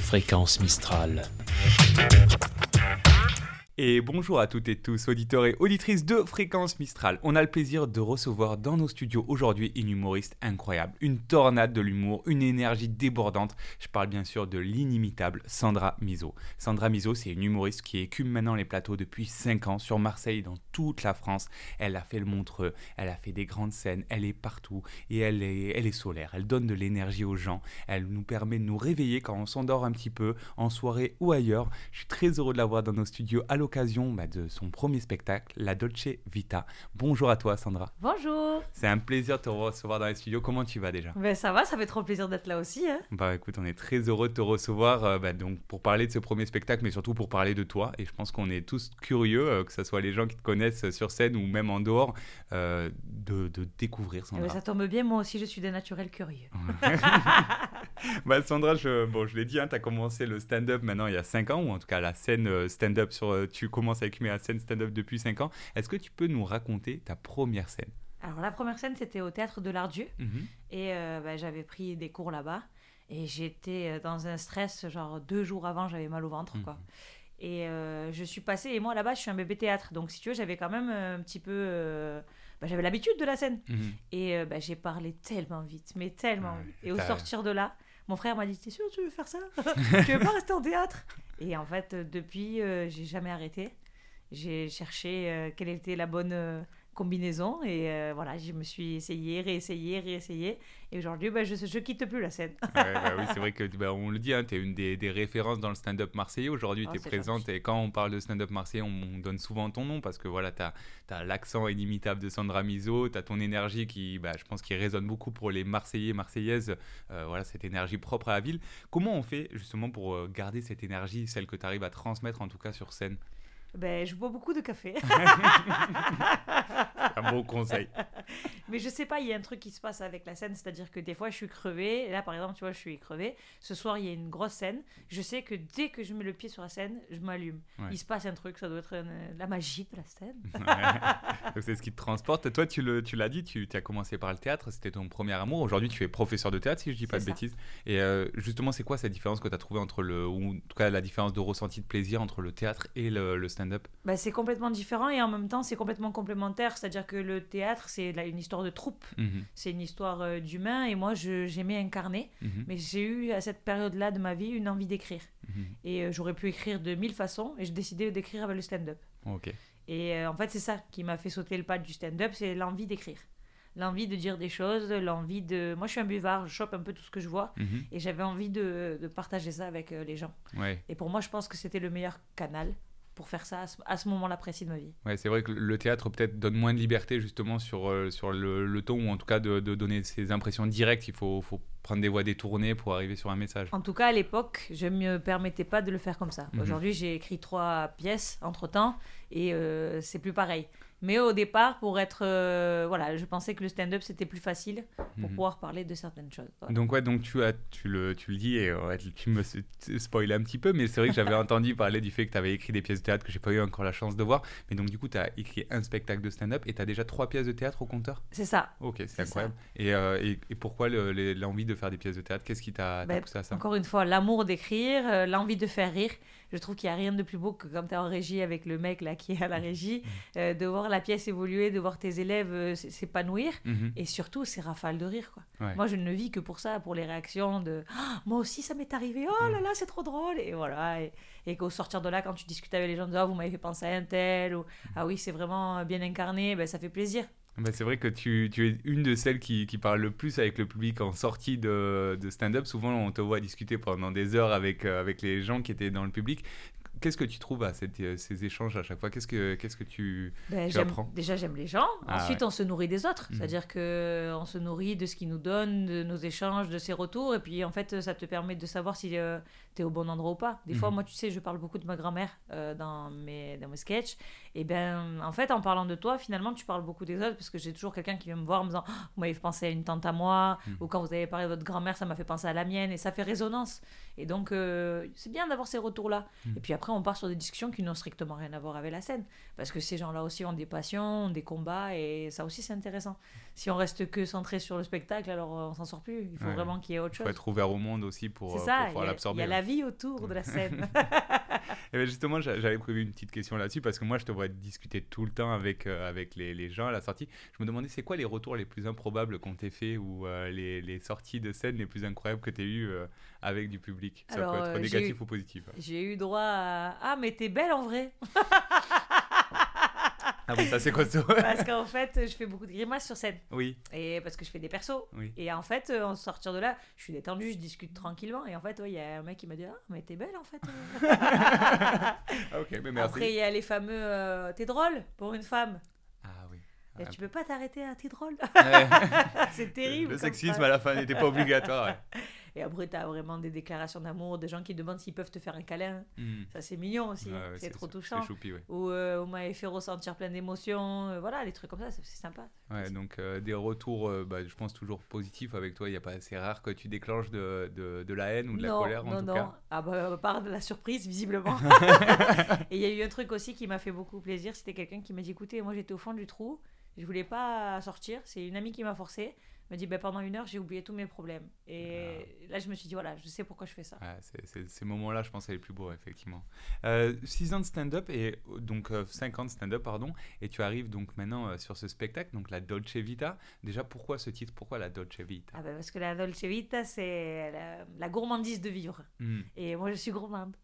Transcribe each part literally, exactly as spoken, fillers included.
Fréquence Mistral. Et bonjour à toutes et tous, auditeurs et auditrices de Fréquence Mistral. On a le plaisir de recevoir dans nos studios aujourd'hui une humoriste incroyable, une tornade de l'humour, une énergie débordante. Je parle bien sûr de l'inimitable Sandra Mizo. Sandra Mizo, c'est une humoriste qui écume maintenant les plateaux depuis cinq ans sur Marseille, dans toute la France. Elle a fait le Montreux, elle a fait des grandes scènes, elle est partout et elle est, elle est solaire. Elle donne de l'énergie aux gens, elle nous permet de nous réveiller quand on s'endort un petit peu, en soirée ou ailleurs. Je suis très heureux de la voir dans nos studios à l'occasion bah, de son premier spectacle, La Dolce Vita. Bonjour à toi Sandra. Bonjour. C'est un plaisir de te recevoir dans les studios. Comment tu vas déjà ? Ben ça va, ça fait trop plaisir d'être là aussi. Hein. Bah écoute, on est très heureux de te recevoir euh, bah, donc, pour parler de ce premier spectacle, mais surtout pour parler de toi. Et je pense qu'on est tous curieux, euh, que ce soit les gens qui te connaissent sur scène ou même en dehors, euh, de, de découvrir Sandra. Ben, ça tombe bien, moi aussi je suis d'un naturel curieux. bah, Sandra, je, bon, je l'ai dit, hein, tu as commencé le stand-up maintenant il y a cinq ans, ou en tout cas la scène euh, stand-up, sur, euh, tu commences à écumer la scène stand-up depuis cinq ans. Est-ce que tu peux nous raconter ta première scène ? Alors la première scène c'était au Théâtre de l'Ardieu mmh. et euh, ben, j'avais pris des cours là-bas et j'étais dans un stress, genre deux jours avant j'avais mal au ventre mmh. quoi. Et euh, je suis passée, et moi là-bas je suis un bébé théâtre, donc si tu veux j'avais quand même un petit peu... Euh, bah, j'avais l'habitude de la scène mmh. et euh, bah, j'ai parlé tellement vite, mais tellement ouais, vite. Et au sortir de là, mon frère m'a dit « T'es sûr tu veux faire ça ? Tu veux pas rester en théâtre ?» Et en fait depuis euh, j'ai jamais arrêté. J'ai cherché euh, quelle était la bonne euh, combinaison et euh, voilà, je me suis essayée, réessayée, réessayée et aujourd'hui bah, je ne quitte plus la scène. ouais, bah, oui, c'est vrai que bah, on le dit, hein, tu es une des, des références dans le stand-up marseillais. Aujourd'hui, oh, tu es présente gentil. Et quand on parle de stand-up marseillais, on, on donne souvent ton nom parce que voilà, tu as l'accent inimitable de Sandra Mizo, tu as ton énergie qui, bah, je pense, qui résonne beaucoup pour les Marseillais, Marseillaises, euh, voilà, cette énergie propre à la ville. Comment on fait justement pour euh, garder cette énergie, celle que tu arrives à transmettre en tout cas sur scène ? Ben, je bois beaucoup de café. Un bon conseil. Mais je sais pas, il y a un truc qui se passe avec la scène, c'est-à-dire que des fois je suis crevée, et là par exemple, tu vois, je suis crevée. Ce soir, il y a une grosse scène. Je sais que dès que je mets le pied sur la scène, je m'allume. Ouais. Il se passe un truc, ça doit être une, la magie de la scène. Ouais. Donc c'est ce qui te transporte. Toi, tu, le, tu l'as dit, tu as commencé par le théâtre, c'était ton premier amour. Aujourd'hui, tu es professeur de théâtre, si je dis pas c'est de ça. Bêtises. Et euh, justement, c'est quoi cette différence que tu as trouvée entre le, ou en tout cas la différence de ressenti de plaisir entre le théâtre et le, le stand-up ? Bah, c'est complètement différent et en même temps c'est complètement complémentaire, c'est-à-dire que le théâtre c'est une histoire de troupe, mmh. c'est une histoire euh, d'humain et moi je, j'aimais incarner, mmh. mais j'ai eu à cette période-là de ma vie une envie d'écrire mmh. et euh, j'aurais pu écrire de mille façons et j'ai décidé d'écrire avec le stand-up. Okay. Et euh, en fait c'est ça qui m'a fait sauter le pas du stand-up, c'est l'envie d'écrire. L'envie de dire des choses, l'envie de... Moi, je suis un buvard, je chope un peu tout ce que je vois. Mmh. Et j'avais envie de, de partager ça avec euh, les gens. Ouais. Et pour moi, je pense que c'était le meilleur canal pour faire ça à ce, à ce moment-là précis de ma vie. Ouais, c'est vrai que le théâtre peut-être donne moins de liberté justement sur, euh, sur le, le ton, ou en tout cas de, de donner ses impressions directes. Il faut, faut prendre des voies détournées pour arriver sur un message. En tout cas, à l'époque, je ne me permettais pas de le faire comme ça. Mmh. Aujourd'hui, j'ai écrit trois pièces entre-temps et euh, c'est plus pareil. Mais au départ, pour être, euh, voilà, je pensais que le stand-up c'était plus facile pour mmh. pouvoir parler de certaines choses. Voilà. Donc ouais, donc tu as, tu le, tu le dis et ouais, tu me spoil un petit peu, mais c'est vrai que j'avais entendu parler du fait que tu avais écrit des pièces de théâtre que j'ai pas eu encore la chance de voir. Mais donc du coup, tu as écrit un spectacle de stand-up et tu as déjà trois pièces de théâtre au compteur. C'est ça. Ok, c'est, c'est incroyable. Et, euh, et, et pourquoi le, les, l'envie de faire des pièces de théâtre ? Qu'est-ce qui t'a, ben, t'a poussé à ça ? Encore une fois, l'amour d'écrire, euh, l'envie de faire rire. Je trouve qu'il n'y a rien de plus beau que quand tu es en régie avec le mec là qui est à la régie, euh, de voir la pièce évoluer, de voir tes élèves euh, s'épanouir. Mm-hmm. Et surtout, c'est rafale de rire, quoi. Ouais. Moi, je ne vis que pour ça, pour les réactions de oh, « moi aussi, ça m'est arrivé, oh là là, c'est trop drôle !» Et voilà. Et, et qu'au sortir de là, quand tu discutes avec les gens, oh, vous m'avez fait penser à un tel, ou « ah oui, c'est vraiment bien incarné », ben, ça fait plaisir. Bah c'est vrai que tu, tu es une de celles qui, qui parle le plus avec le public en sortie de, de stand-up. Souvent, on te voit discuter pendant des heures avec, euh, avec les gens qui étaient dans le public. Qu'est-ce que tu trouves à cette, ces échanges à chaque fois ? Qu'est-ce que, qu'est-ce que tu, ben, tu j'aime, apprends ? Déjà, j'aime les gens. Ah, Ensuite, ouais. on se nourrit des autres. Mmh. C'est-à-dire qu'on se nourrit de ce qu'ils nous donnent, de nos échanges, de ses retours. Et puis, en fait, ça te permet de savoir si euh, tu es au bon endroit ou pas. Des mmh. fois, moi, tu sais, je parle beaucoup de ma grand-mère euh, dans, mes, dans mes sketchs. Et bien, en fait, en parlant de toi, finalement, tu parles beaucoup des autres parce que j'ai toujours quelqu'un qui vient me voir en me disant oh, « vous m'avez fait penser à une tante à moi mmh. » ou « quand vous avez parlé de votre grand-mère, ça m'a fait penser à la mienne. » Et ça fait résonance. Et donc, euh, c'est bien d'avoir ces retours-là. Mmh. Et puis après, après, on part sur des discussions qui n'ont strictement rien à voir avec la scène. Parce que ces gens-là aussi ont des passions, ont des combats, et ça aussi, c'est intéressant. Si on reste que centré sur le spectacle, alors on s'en sort plus. Il faut Ouais. vraiment qu'il y ait autre Il chose. faut être ouvert au monde aussi pour, C'est euh, ça, pour il pouvoir y a- l'absorber. il y a la vie autour de la scène. Et ben justement, j'a- j'avais prévu une petite question là-dessus parce que moi, je te vois discuter tout le temps avec, euh, avec les, les gens à la sortie. Je me demandais, c'est quoi les retours les plus improbables qu'on t'ait fait ou euh, les, les sorties de scène les plus incroyables que tu as eues euh, avec du public. Ça Alors, peut être euh, j'ai négatif eu- ou positif. J'ai eu droit à... Ah, mais t'es belle en vrai. Ah bon, ça c'est costaud. Parce qu'en fait, je fais beaucoup de grimaces sur scène. Oui, Et parce que je fais des persos. oui. Et en fait, euh, en sortir de là, je suis détendue, je discute tranquillement. Et en fait, ouais, il y a un mec qui m'a dit, ah, mais t'es belle en fait. Ah, ok, mais merci. Après, il y a les fameux, euh, t'es drôle pour une femme. Ah oui. Et Ah, tu peux pas t'arrêter à t'es drôle. ouais. C'est terrible. Le comme sexisme phrase. à la fin n'était pas obligatoire. ouais. Et après, t'as vraiment des déclarations d'amour, des gens qui demandent s'ils peuvent te faire un câlin. Hmm. Ça, c'est mignon aussi. Ouais, ouais, c'est trop c'est- touchant. C'est choupi, ouais. Ou euh, on m'avait fait ressentir plein d'émotions. euh, voilà, des trucs comme ça, c'est c'est sympa. Ouais, donc euh, des retours, euh, bah, je pense toujours positifs avec toi. Il y a pas, c'est rare que tu déclenches de, de, de la haine ou de la non, colère en non, tout non. cas. Ah bah, à part de la surprise, visiblement. Et il y a eu un truc aussi qui m'a fait beaucoup plaisir. C'était quelqu'un qui m'a dit, écoutez, moi j'étais au fond du trou. Je voulais pas sortir. C'est une amie qui m'a forcé. Elle m'a dit, bah, pendant une heure, j'ai oublié tous mes problèmes. Et là, je me suis dit, voilà, je sais pourquoi je fais ça. Ouais, c'est, c'est- ces moments-là, je pense, c'est les plus beaux, effectivement. Euh, six ans de stand-up, et euh, donc euh, cinq ans de stand-up, pardon, et tu arrives donc maintenant euh, sur ce spectacle, donc la Dolce Vita. Déjà, pourquoi ce titre? Pourquoi la Dolce Vita? Ah bah, parce que la Dolce Vita, c'est la, la gourmandise de vivre. Hmm. Et moi, je suis gourmande.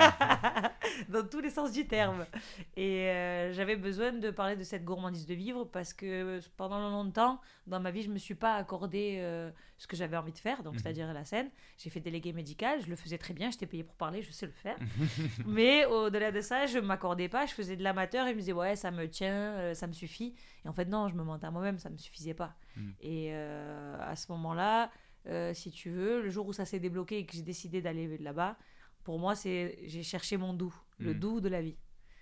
Ah, Dans tous les sens du terme. Et euh, j'avais besoin de parler de cette gourmandise de vivre parce que pendant longtemps, dans ma vie, je me suis pas accordé euh, ce que j'avais envie de faire, donc Mhm. c'est-à-dire la scène. J'ai fait délégué médical, je le faisais très bien, j'étais payée pour parler, je sais le faire. Mais au-delà de ça, je m'accordais pas, je faisais de l'amateur et je me disais, ouais, ça me tient, euh, ça me suffit. Et en fait, non, je me mentais à moi-même, ça me suffisait pas. Mhm. Et euh, à ce moment-là, euh, si tu veux, le jour où ça s'est débloqué et que j'ai décidé d'aller là-bas, pour moi, c'est j'ai cherché mon doux, le Mhm. doux de la vie.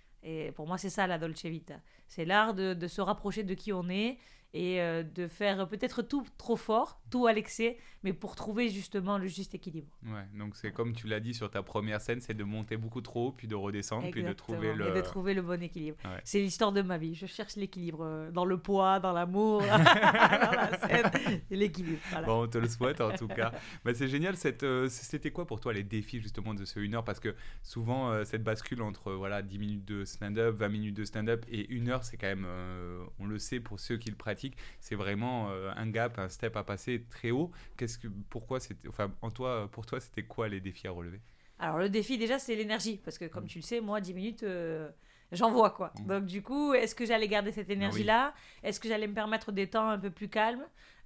Et pour moi, c'est ça la Dolce Vita. C'est l'art de, de se rapprocher de qui on est et euh, de faire peut-être tout trop fort, tout à l'excès, mais pour trouver justement le juste équilibre. ouais, donc c'est comme tu l'as dit sur ta première scène, c'est de monter beaucoup trop haut, puis de redescendre, puis de Exactement. trouver le... Et de trouver le bon équilibre. Ouais. C'est l'histoire de ma vie. Je cherche l'équilibre euh, dans le poids, dans l'amour, dans la scène. L'équilibre. Voilà. Bon, on te le souhaite en tout cas. Bah, c'est génial. Cette, euh, c'était quoi pour toi les défis justement de ce une heure? Parce que souvent, euh, cette bascule entre euh, voilà, dix minutes de stand-up, vingt minutes de stand-up et une heure, c'est quand même, euh, on le sait pour ceux qui le pratiquent, c'est vraiment euh, un gap, un step à passer très haut. Qu'est-ce que, pourquoi c'était, enfin, en toi, pour toi, c'était quoi les défis à relever? Alors, le défi, déjà, c'est l'énergie. Parce que, comme Mm. tu le sais, moi, dix minutes, euh, j'en vois, quoi. Mm. Donc, du coup, est-ce que j'allais garder cette énergie-là? Est-ce que j'allais me permettre des temps un peu plus calmes?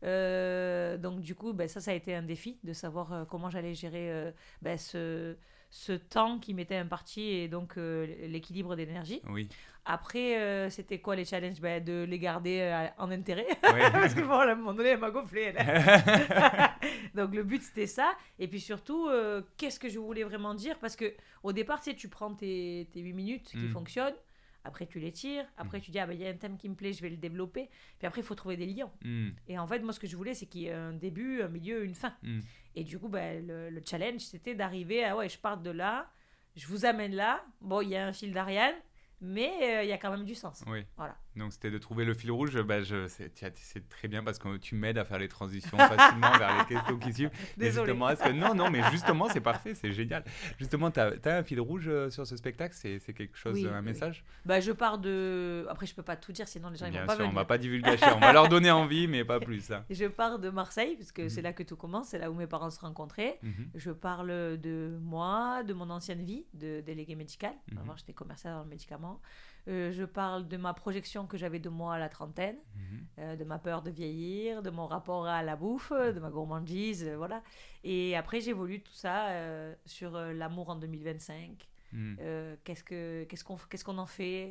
Euh, donc, du coup, ben, ça, ça a été un défi de savoir euh, comment j'allais gérer euh, ben, ce, ce temps qui m'était imparti et donc euh, l'équilibre d'énergie. Oui. Après, euh, c'était quoi les challenges? Ben, de les garder euh, en intérêt. Ouais. Parce que bon, à un moment donné, elle m'a gonflé. elle. Donc le but c'était ça. Et puis surtout, euh, qu'est-ce que je voulais vraiment dire? Parce que au départ, tu sais, tu prends tes, tes huit minutes qui Mm. fonctionnent. Après, tu les tires. Après, Mm. tu dis, ah ben il y a un thème qui me plaît, je vais le développer. Puis après, il faut trouver des liens. Hmm. Et en fait, moi, ce que je voulais, c'est qu'il y ait un début, un milieu, une fin. Hmm. Et du coup, ben, le, le challenge, c'était d'arriver à, ouais, je pars de là, je vous amène là. Bon, il y a un fil d'Ariane, mais euh, il y a quand même du sens. Oui. Voilà. Donc c'était de trouver le fil rouge. Bah, je, c'est, tiens, c'est très bien parce que tu m'aides à faire les transitions facilement vers les questions qui suivent. Mais Désolée. justement, est-ce que... Non, non, mais justement, c'est parfait, c'est génial. Justement, tu as un fil rouge euh, sur ce spectacle, c'est, c'est quelque chose, Oui, un oui. message? Bah, je pars de. Après, je peux pas tout dire, sinon les gens ils Bien vont pas sûr, on venir. va pas divulgacher, on va leur donner envie, mais pas plus. Hein. Je pars de Marseille, parce que Mhm. c'est là que tout commence, c'est là où mes parents se rencontraient. Mhm. Je parle de moi, de mon ancienne vie de délégué médical. Mhm. Avant, j'étais commerciale dans le médicament. Euh, je parle de ma projection que j'avais de moi à la trentaine, Mhm. euh, de ma peur de vieillir, de mon rapport à la bouffe, de ma gourmandise, euh, voilà. Et après, j'évolue tout ça euh, sur euh, l'amour en deux mille vingt-cinq. Mhm. Euh, qu'est-ce que, qu'est-ce qu'on, qu'est-ce qu'on en fait?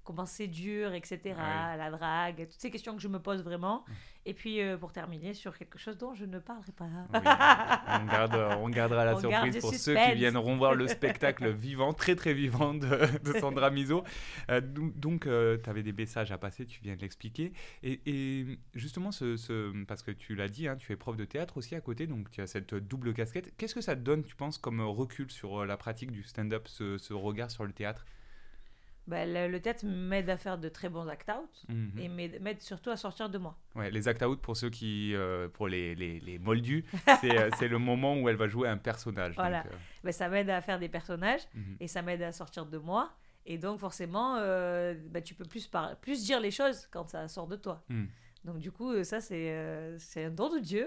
comment c'est dur, et cetera. Ouais. La drague, toutes ces questions que je me pose vraiment. Et puis, euh, pour terminer, sur quelque chose dont je ne parlerai pas. Oui, on, garde, on gardera la on surprise pour suspense. Ceux qui viendront voir le spectacle vivant, très très vivant de, de Sandra Mizo. Euh, donc, euh, tu avais des messages à passer, tu viens de l'expliquer. Et, et justement, ce, ce, parce que tu l'as dit, hein, tu es prof de théâtre aussi à côté, donc tu as cette double casquette. Qu'est-ce que ça te donne, tu penses, comme recul sur la pratique du stand-up, ce, ce regard sur le théâtre? Bah, le, le théâtre m'aide à faire de très bons act-out mm-hmm. et m'aide, m'aide surtout à sortir de moi. Ouais, les act-out, pour ceux qui, euh, pour les, les, les moldus, c'est, euh, c'est le moment où elle va jouer un personnage. Voilà, donc, euh... bah, ça m'aide à faire des personnages mm-hmm. et ça m'aide à sortir de moi. Et donc forcément, euh, bah, tu peux plus, par... plus dire les choses quand ça sort de toi. Mm. Donc du coup, ça c'est, euh, c'est un don de Dieu.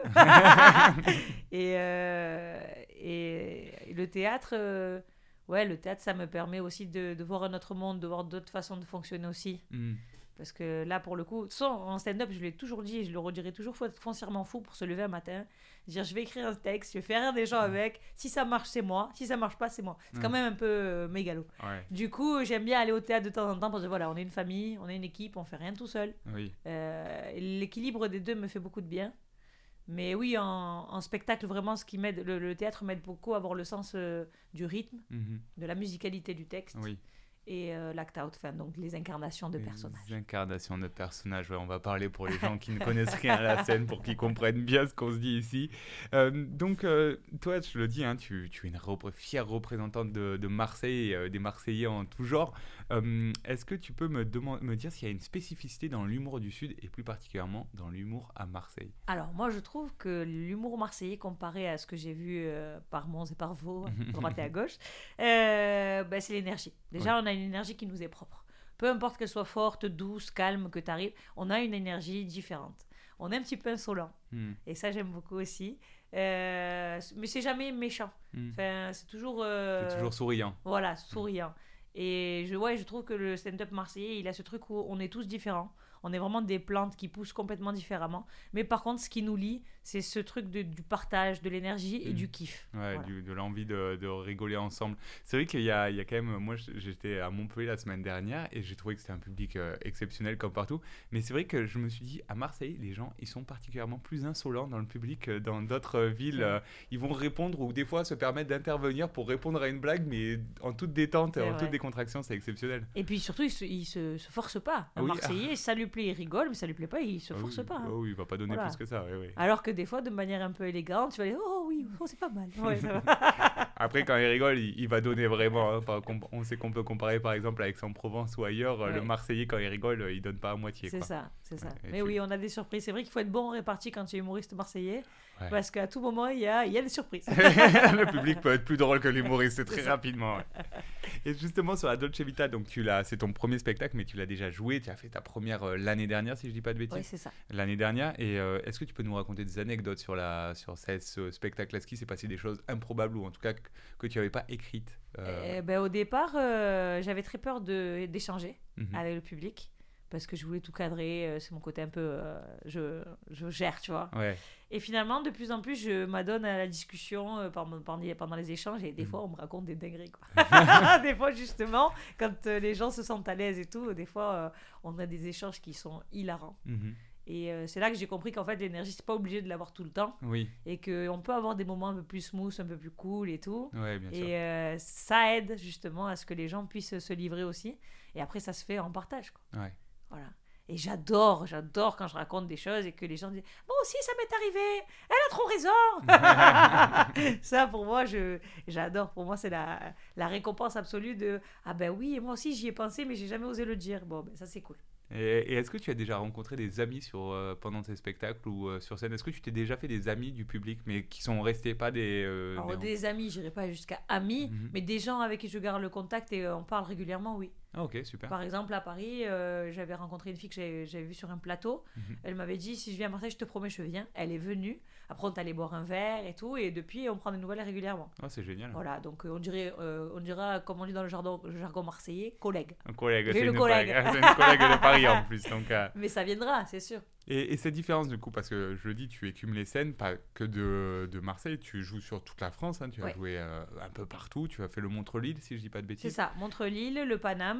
et, euh, et, et le théâtre... Euh, Ouais, le théâtre, ça me permet aussi de, de voir un autre monde, de voir d'autres façons de fonctionner aussi. Mm. Parce que là, pour le coup, sans, en stand-up, je l'ai toujours dit et je le redirai toujours, il faut être foncièrement fou pour se lever un matin, dire je vais écrire un texte, je vais faire rire des gens avec, si ça marche, c'est moi, si ça marche pas, c'est moi. C'est mm. quand même un peu euh, mégalo. Ouais. Du coup, j'aime bien aller au théâtre de temps en temps pour dire voilà, on est une famille, on est une équipe, on fait rien tout seul. Oui. Euh, l'équilibre des deux me fait beaucoup de bien. Mais oui, en, en spectacle, vraiment, ce qui m'aide, le, le théâtre m'aide beaucoup à avoir le sens euh, du rythme, mm-hmm. de la musicalité du texte. Oui. Et euh, l'act-out, enfin, donc les incarnations de les personnages. Les incarnations de personnages, ouais, on va parler pour les gens qui ne connaissent rien à la scène, pour qu'ils comprennent bien ce qu'on se dit ici. Euh, donc, euh, toi, je le dis, hein, tu, tu es une repr- fière représentante de, de Marseille, euh, des Marseillais en tout genre. Euh, est-ce que tu peux me, demand- me dire s'il y a une spécificité dans l'humour du Sud, et plus particulièrement dans l'humour à Marseille? Alors, moi, je trouve que l'humour marseillais, comparé à ce que j'ai vu euh, par Mons et par Vaud, à droite et à gauche, euh, bah, c'est l'énergie. Déjà, ouais. on a une énergie qui nous est propre. Peu importe qu'elle soit forte, douce, calme, que tu arrives, on a une énergie différente. On est un petit peu insolent. Mm. Et ça, j'aime beaucoup aussi. Euh, mais c'est jamais méchant. Mm. Enfin, c'est toujours... Euh, c'est toujours souriant. Voilà, souriant. Mm. Et je, ouais, je trouve que le stand-up marseillais, il a ce truc où on est tous différents. On est vraiment des plantes qui poussent complètement différemment. Mais par contre, ce qui nous lie, c'est ce truc de, du partage, de l'énergie et mmh. du kiff. Ouais, voilà. du, de l'envie de, de rigoler ensemble. C'est vrai qu'il y a, il y a quand même... Moi, j'étais à Montpellier la semaine dernière et j'ai trouvé que c'était un public euh, exceptionnel comme partout. Mais c'est vrai que je me suis dit, à Marseille, les gens, ils sont particulièrement plus insolents dans le public que dans d'autres villes. Euh, ils vont répondre ou des fois se permettre d'intervenir pour répondre à une blague, mais en toute détente, c'est en vrai. Toute décontraction, c'est exceptionnel. Et puis surtout, ils se, ils se, se forcent pas. Un oui. Marseillais, ah. ça lui plaît, il rigole, mais ça lui plaît pas, il se oh force oui. pas. Hein. Oh oui, il va pas donner voilà. plus que ça. Oui, oui. Alors que des fois, de manière un peu élégante, tu vas dire oh oui, oh, c'est pas mal. Ouais, ça va. Après, quand il rigole, il, il va donner vraiment. Hein. On sait qu'on peut comparer par exemple avec Aix-en-Provence ou ailleurs. Ouais. Le Marseillais, quand il rigole, il donne pas à moitié. C'est quoi. ça, c'est ça. Et mais tu... oui, on a des surprises. C'est vrai qu'il faut être bon en répartie quand tu es humoriste marseillais. Ouais. Parce qu'à tout moment, il y a, il y a des surprises. Le public peut être plus drôle que l'humoriste très ça. rapidement. Ouais. Et justement, sur la Dolce Vita, donc tu l'as, c'est ton premier spectacle, mais tu l'as déjà joué. Tu as fait ta première euh, l'année dernière, si je dis pas de bêtises. Oui, c'est ça. L'année dernière. Et euh, est-ce que tu peux nous raconter des anecdotes sur, la, sur ce, ce spectacle? Est-ce qu'il s'est passé des choses improbables ou en tout cas que, que tu n'avais pas écrites euh... eh ben, Au départ, euh, j'avais très peur de, d'échanger mm-hmm. avec le public. Parce que je voulais tout cadrer, euh, c'est mon côté un peu, euh, je, je gère, tu vois. Ouais. Et finalement, de plus en plus, je m'adonne à la discussion euh, pendant, pendant les échanges et des mmh. fois, on me raconte des dingueries, quoi. Des fois, justement, quand euh, les gens se sentent à l'aise et tout, des fois, euh, on a des échanges qui sont hilarants. Mmh. Et euh, c'est là que j'ai compris qu'en fait, l'énergie, c'est pas obligé de l'avoir tout le temps. Oui. Et qu'on peut avoir des moments un peu plus smooth, un peu plus cool et tout. Ouais, bien sûr. Et euh, ça aide justement à ce que les gens puissent se livrer aussi. Et après, ça se fait en partage, quoi. Ouais. Voilà. Et j'adore, j'adore quand je raconte des choses et que les gens disent « Moi aussi, ça m'est arrivé, elle a trop raison !» Ça, pour moi, je, j'adore. Pour moi, c'est la, la récompense absolue de « Ah ben oui, et moi aussi, j'y ai pensé, mais j'ai jamais osé le dire. » Bon, ben ça, c'est cool. Et, et est-ce que tu as déjà rencontré des amis sur, euh, pendant tes spectacles ou euh, sur scène? Est-ce que tu t'es déjà fait des amis du public, mais qui sont restés pas des... Euh, Alors, des... des amis, je n'irai pas jusqu'à amis, mm-hmm. mais des gens avec qui je garde le contact et euh, on parle régulièrement, oui. Ah, ok, super. Par exemple, à Paris, euh, j'avais rencontré une fille que j'avais, j'avais vue sur un plateau. Mm-hmm. Elle m'avait dit, si je viens à Marseille, je te promets, je viens. Elle est venue. Après, on est allé boire un verre et tout. Et depuis, on prend des nouvelles régulièrement. Ah, c'est génial. Voilà, donc on dirait, euh, on dira, comme on dit dans le jargon, le jargon marseillais, collègue. Un collègue, c'est une, collègue. c'est une collègue de Paris en plus. Donc, euh... Mais ça viendra, c'est sûr. Et, et cette différence du coup, parce que je le dis, tu écumes les scènes, pas que de, de Marseille, tu joues sur toute la France, hein, tu ouais. as joué euh, un peu partout, tu as fait le Montreux-Lille, si je dis pas de bêtises. C'est ça, Montreux-Lille, le Paname,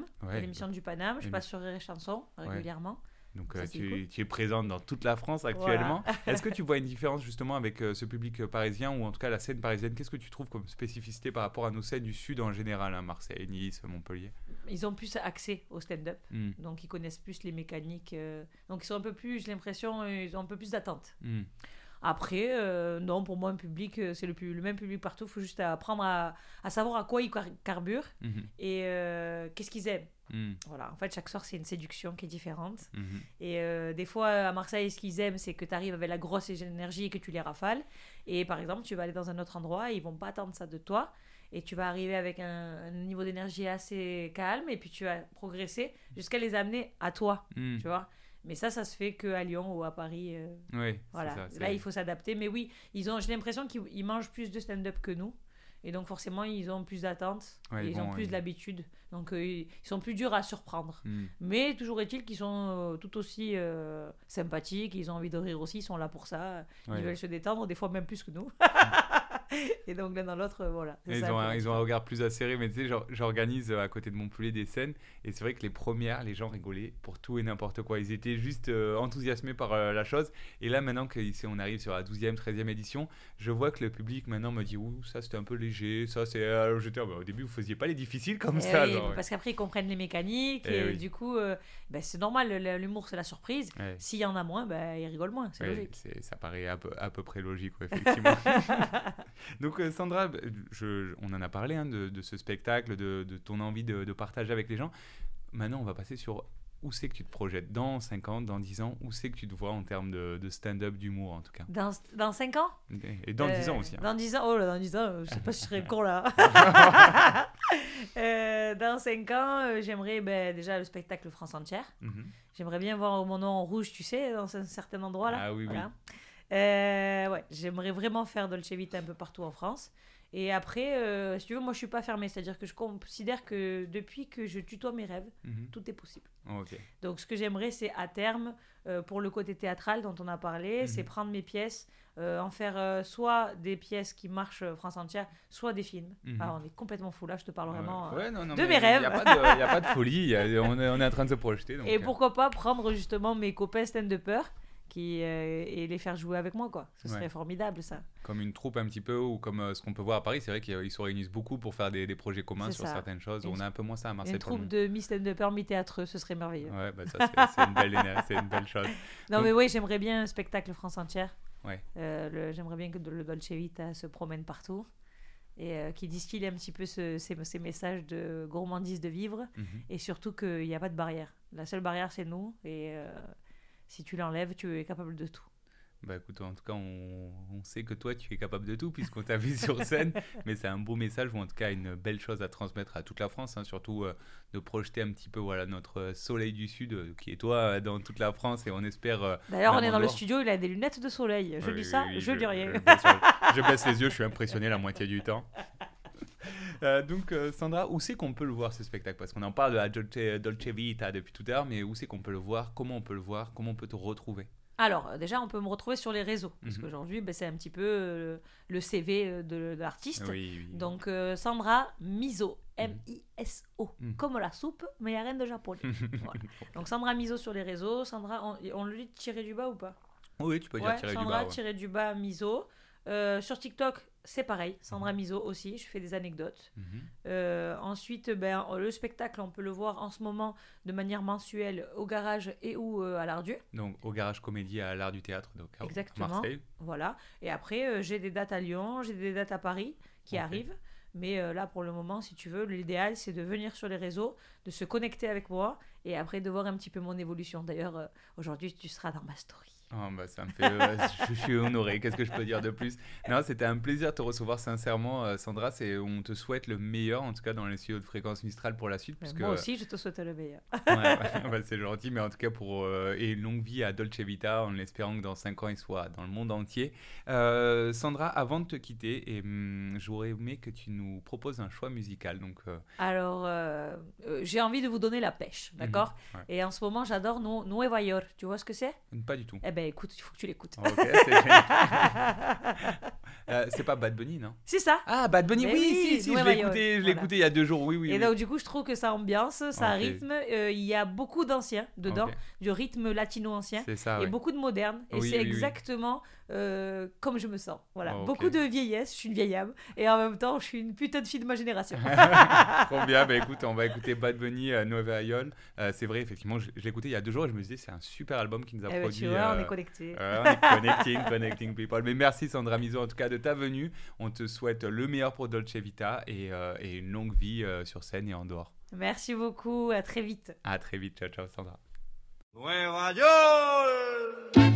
ouais, l'émission bah, du Paname. Je passe sur Rire et Chanson régulièrement. Ouais. Donc ça, euh, tu, cool. tu es présente dans toute la France actuellement. Voilà. Est-ce que tu vois une différence justement avec euh, ce public euh, parisien ou en tout cas la scène parisienne? Qu'est-ce que tu trouves comme spécificité par rapport à nos scènes du Sud en général, hein, Marseille, Nice, Montpellier? Ils ont plus accès au stand-up, mm. donc ils connaissent plus les mécaniques. Euh, donc ils sont un peu plus, j'ai l'impression, ils ont un peu plus d'attente. Mm. Après, euh, non, pour moi, un public, c'est le, le même public partout. Il faut juste apprendre à, à savoir à quoi ils car- carburent mm-hmm. et euh, qu'est-ce qu'ils aiment. Mm. Voilà. En fait, chaque soir, c'est une séduction qui est différente. Mm-hmm. Et euh, des fois, à Marseille, ce qu'ils aiment, c'est que tu arrives avec la grosse énergie et que tu les rafales. Et par exemple, tu vas aller dans un autre endroit et ils vont pas attendre ça de toi. Et tu vas arriver avec un, un niveau d'énergie assez calme et puis tu vas progresser jusqu'à les amener à toi, mm. tu vois. Mais ça, ça se fait qu'à Lyon ou à Paris. Euh, oui, voilà. c'est ça, c'est... Là, il faut s'adapter. Mais oui, ils ont, j'ai l'impression qu'ils mangent plus de stand-up que nous. Et donc, forcément, ils ont plus d'attentes. Ouais, et ils bon, ont plus ouais. de l'habitude. Donc, euh, ils sont plus durs à surprendre. Mm. Mais toujours est-il qu'ils sont euh, tout aussi euh, sympathiques. Ils ont envie de rire aussi. Ils sont là pour ça. Ils ouais. veulent se détendre, des fois même plus que nous. Et donc, l'un dans l'autre, euh, voilà. Ils, ça, ont un, ils ont un regard plus acéré. Mais tu sais, genre, j'organise à côté de Montpellier des scènes. Et c'est vrai que les premières, les gens rigolaient pour tout et n'importe quoi. Ils étaient juste euh, enthousiasmés par euh, la chose. Et là, maintenant qu'on arrive sur la douzième, treizième édition, je vois que le public maintenant me dit « Ouh, ça c'était un peu léger. Ça c'est... Euh, j'étais, bah, au début, vous ne faisiez pas les difficiles comme et ça. Oui, genre, parce ouais. qu'après, ils comprennent les mécaniques. Et, et oui. du coup, euh, bah, c'est normal. L'humour, c'est la surprise. Ouais. S'il y en a moins, bah, ils rigolent moins. C'est ouais, logique. C'est, ça paraît à peu, à peu près logique, ouais, effectivement. Donc, euh, Sandra, je, je, on en a parlé hein, de, de ce spectacle, de, de ton envie de, de partager avec les gens. Maintenant, on va passer sur où c'est que tu te projettes dans cinq ans, dans dix ans, où c'est que tu te vois en termes de, de stand-up, d'humour en tout cas. Dans, dans cinq ans Et dans euh, dix ans aussi. Hein. Dans dix ans, oh là, dans dix ans, je sais pas si je serai con là. euh, dans cinq ans, euh, j'aimerais ben, déjà le spectacle France entière. Mm-hmm. J'aimerais bien voir mon nom en rouge, tu sais, dans un certain endroit là. Ah oui, voilà. oui. Euh, ouais, j'aimerais vraiment faire Dolce Vita un peu partout en France. Et après, euh, si tu veux, moi je suis pas fermée, c'est-à-dire que je considère que depuis que je tutoie mes rêves, mm-hmm. tout est possible. Oh, okay. Donc ce que j'aimerais, c'est à terme, euh, pour le côté théâtral dont on a parlé, mm-hmm. c'est prendre mes pièces, euh, en faire euh, soit des pièces qui marchent France entière, soit des films. Mm-hmm. Alors, on est complètement fou là, je te parle vraiment ouais. Ouais, non, non, de mes rêves. Il n'y a, a pas de folie, y a, on, est, on est en train de se projeter. Donc, et pourquoi pas prendre justement mes copains stand-uppers qui, euh, et les faire jouer avec moi, quoi. Ce serait ouais. formidable, ça. Comme une troupe un petit peu, ou comme euh, ce qu'on peut voir à Paris, c'est vrai qu'ils se réunissent beaucoup pour faire des, des projets communs c'est sur ça. certaines choses. Une, on a un peu moins ça à Marseille. Une troupe de mi-stand-upper, mi-théâtreux, ce serait merveilleux. Ouais, bah ça, c'est, c'est, une belle, c'est une belle chose. Non, Donc, mais oui, j'aimerais bien un spectacle France entière. Ouais. Euh, le, j'aimerais bien que le Dolce Vita se promène partout et euh, qui distille un petit peu ce, ces, ces messages de gourmandise de vivre mm-hmm. et surtout qu'il n'y a pas de barrière. La seule barrière, c'est nous et euh, si tu l'enlèves, tu es capable de tout. Bah écoute, en tout cas, on, on sait que toi, tu es capable de tout puisqu'on t'a vu sur scène, mais c'est un beau message ou en tout cas une belle chose à transmettre à toute la France, hein, surtout euh, de projeter un petit peu voilà, notre soleil du Sud euh, qui est toi euh, dans toute la France et on espère... Euh, D'ailleurs, on est dans le studio, il a des lunettes de soleil. Je oui, dis ça, oui, je, je dis rien. Je, je baisse les yeux, je suis impressionné la moitié du temps. Euh, donc euh, Sandra, où c'est qu'on peut le voir ce spectacle? Parce qu'on en parle de la Dolce, Dolce Vita depuis tout à l'heure, mais où c'est qu'on peut le voir? Comment on peut le voir? Comment on peut te retrouver? Alors, déjà, on peut me retrouver sur les réseaux. Parce mm-hmm. qu'aujourd'hui, ben, c'est un petit peu euh, le C V de, de l'artiste. Oui, oui. Donc, euh, Sandra Miso, M I S O, mm. comme la soupe, mais il n'y a rien de japonais. Voilà. Donc, Sandra Miso sur les réseaux. Sandra, on, on le dit tirer du bas ou pas? Oui, tu peux dire ouais, tirer Sandra, du bas. Sandra, tirer du bas, Miso. Euh, sur TikTok, c'est pareil. Sandra mm-hmm. Miso aussi, je fais des anecdotes. Mm-hmm. Euh, ensuite, ben, le spectacle, on peut le voir en ce moment de manière mensuelle au Garage et ou euh, à l'Ardu. Donc, au Garage Comédie à l'Art du Théâtre, donc à Exactement. Marseille. Voilà. Et après, euh, j'ai des dates à Lyon, j'ai des dates à Paris qui okay. arrivent. Mais euh, là, pour le moment, si tu veux, l'idéal, c'est de venir sur les réseaux, de se connecter avec moi et après de voir un petit peu mon évolution. D'ailleurs, euh, aujourd'hui, tu seras dans ma story. Oh, bah, ça me fait, euh, je, je suis honoré, qu'est-ce que je peux dire de plus? Non, c'était un plaisir de te recevoir sincèrement, euh, Sandra. C'est, on te souhaite le meilleur, en tout cas dans les studios de Fréquence Mistral pour la suite. Parce moi que, aussi, je te souhaite le meilleur. Ouais, ouais, bah, c'est gentil, mais en tout cas, pour euh, et une longue vie à Dolce Vita, en espérant que dans cinq ans, il soit dans le monde entier. Euh, Sandra, avant de te quitter, et, hum, j'aurais aimé que tu nous proposes un choix musical. Donc, euh... Alors, euh, euh, j'ai envie de vous donner la pêche, d'accord? Mmh, ouais. Et en ce moment, j'adore no- Nueva York. Tu vois ce que c'est? Pas du tout. Eh ben écoute, il faut que tu l'écoutes. Ok, c'est génial. euh, c'est pas Bad Bunny, non? C'est ça. Ah, Bad Bunny, Mais oui, oui, si, si, je Nueva l'ai écouté, je l'ai York, écouté il y a deux jours, oui, oui. Et oui. donc du coup, je trouve que ça ambiance, ça Ok. rythme. euh, Il y a beaucoup d'anciens dedans, Ok. du rythme latino-ancien. C'est ça, Et ouais. beaucoup de modernes. Et Oui, c'est oui, oui. exactement euh, comme je me sens. Voilà. Ok. Beaucoup de vieillesse, je suis une vieille âme. Et en même temps, je suis une putain de fille de ma génération. Trop bien, bah écoute, on va écouter Bad Bunny, euh, Nueva York. Euh, c'est vrai, effectivement, je, je l'ai écouté il y a deux jours et je me disais, c'est un super album qui nous a Eh ben, produit. tu vois, on euh, est connectés. euh, on est connecting, connecting people. Mais merci Sandra Mizo en tout cas de ta venue. On te souhaite le meilleur pour Dolce Vita et, euh, et une longue vie euh, sur scène et en dehors. Merci beaucoup, à très vite. À très vite, ciao ciao Sandra. Nueva York.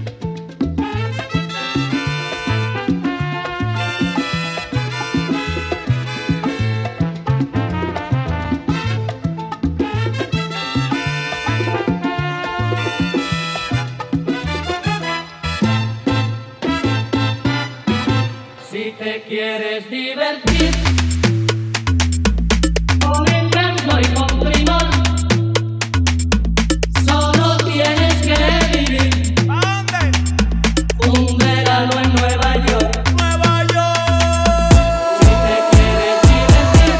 Si te quieres divertir con encanto y con primor, solo tienes que vivir ¿A dónde? un verano en Nueva York. Nueva Si York. te quieres divertir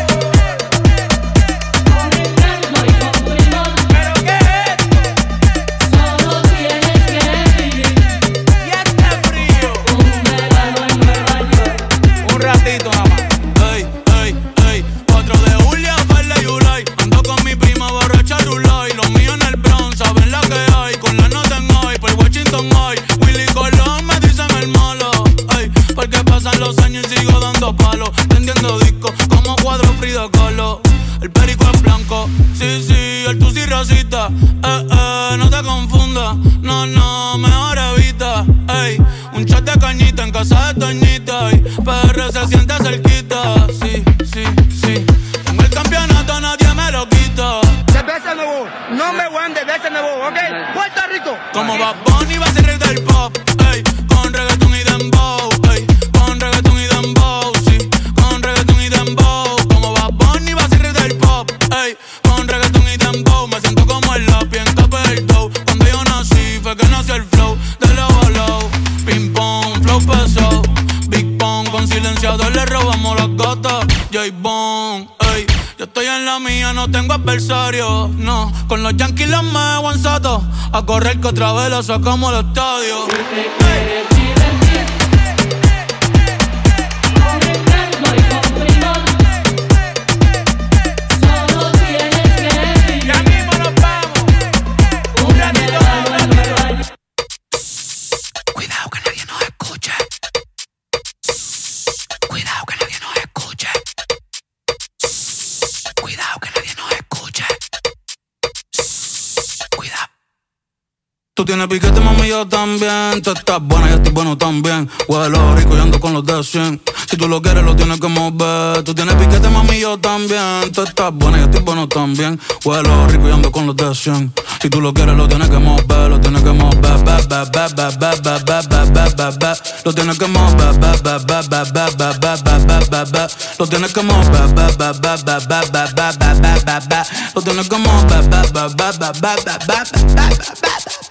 con encanto y con primor, ¿Pero qué es esto? solo tienes que vivir Y este frío. un verano en Nueva York. Un ratito nada más. Ey, ey, ey. cuatro de julio, Farley y Ulay. Ando con mi prima borracha Rulay. Los míos en el Bronx, saben la que hay. Con la nota en hoy, por Washington hoy. Willy Colón me dicen el malo. Ey, porque pasan los años y sigo dando palos. Vendiendo discos como cuadro Frida Kahlo. El perico es blanco, sí, sí, el tusi racista. Eh, eh, no te confundas, no, no, mejor evita. Ey, un chat de cañita en casa de Toñita. Y P R se siente cerquita, sí, sí, sí. Tengo el campeonato, nadie me lo quita. De veces nuevo, no me voy de veces nuevo, ¿ok? Puerto Rico. Como Bad Bunny va a ser rey del pop, ey, con reggaeton y dembow, ey, con reggaeton y dembow, sí, con reggaeton y dembow. Como Bad Bunny va a ser rey del pop, ey, con reggaeton y dembow. Me siento como el lápiz en capa del dough. Cuando yo nací fue que nació el flow de low a low. Ping pong, flow pesado, Big Pong, con silenciador le robamos las gatas. J-Bone, ey, yo estoy en la mía, no tengo adversario, no. Con los Yankees los me aguanzato, a correr que otra vez la sacamos al estadio. Si te quieres divertir con encanto y con primor, solo tienes que vivir Ya mismo nos vamos. un verano en Nueva York. Cuidado que nadie nos escuche. Cuidado que nadie nos escuche. Cuidado que nadie nos escuche. Cuidado. Tú tienes piquete, mami, yo también. Tú estás buena, yo estoy bueno también. Huelo rico y ando con los de cien. Si tú lo quieres, lo tienes que mover. Tú tienes piquete, mami, yo también. Tú estás buena, yo estoy bueno también. Huelo rico y ando con los de cien. Si tú lo quieres, lo tienes que mover. Lo tienes que mover, ba, ba, ba, ba, ba, ba, ba, ba, ba, ba, ba. Lo tienes que mover, ba, ba, ba, ba, ba, ba, ba, ba, ba, ba, ba. Lo tienes que mover, ba, ba, ba, ba, ba, ba, ba, ba, ba, ba, ba. Lo tienes que mover, ba, ba, ba, ba, ba, ba, ba, ba, ba, ba, ba.